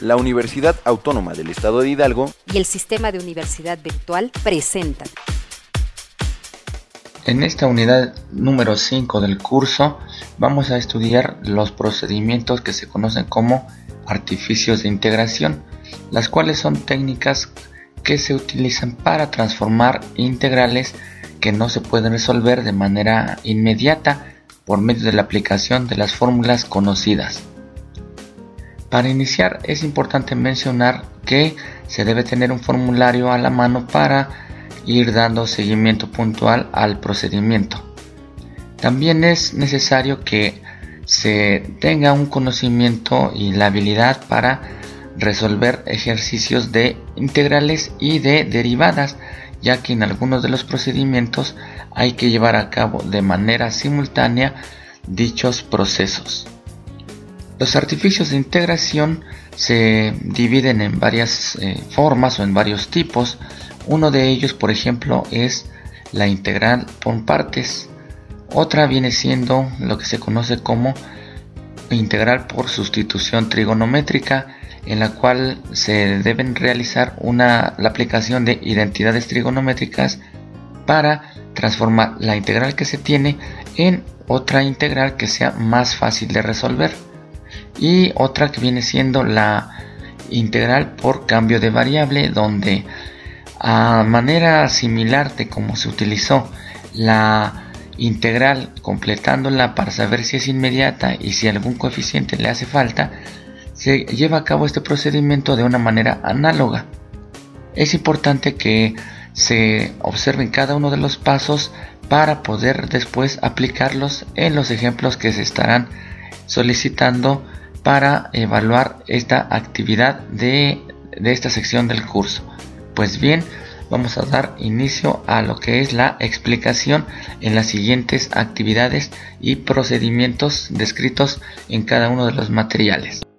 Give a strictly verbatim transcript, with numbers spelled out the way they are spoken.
La Universidad Autónoma del Estado de Hidalgo y el Sistema de Universidad Virtual presentan. En esta unidad número cinco del curso vamos a estudiar los procedimientos que se conocen como artificios de integración, las cuales son técnicas que se utilizan para transformar integrales que no se pueden resolver de manera inmediata por medio de la aplicación de las fórmulas conocidas. Para iniciar es importante mencionar que se debe tener un formulario a la mano para ir dando seguimiento puntual al procedimiento. También es necesario que se tenga un conocimiento y la habilidad para resolver ejercicios de integrales y de derivadas, ya que en algunos de los procedimientos hay que llevar a cabo de manera simultánea dichos procesos. Los artificios de integración se dividen en varias eh, formas o en varios tipos. Uno de ellos, por ejemplo, es la integral por partes. Otra viene siendo lo que se conoce como integral por sustitución trigonométrica, en la cual se deben realizar una, la aplicación de identidades trigonométricas para transformar la integral que se tiene en otra integral que sea más fácil de resolver. Y otra que viene siendo la integral por cambio de variable, donde a manera similar de como se utilizó la integral completándola para saber si es inmediata y si algún coeficiente le hace falta, se lleva a cabo este procedimiento de una manera análoga. Es importante que se observen cada uno de los pasos para poder después aplicarlos en los ejemplos que se estarán solicitando para evaluar esta actividad de, de esta sección del curso. Pues bien, vamos a dar inicio a lo que es la explicación en las siguientes actividades y procedimientos descritos en cada uno de los materiales.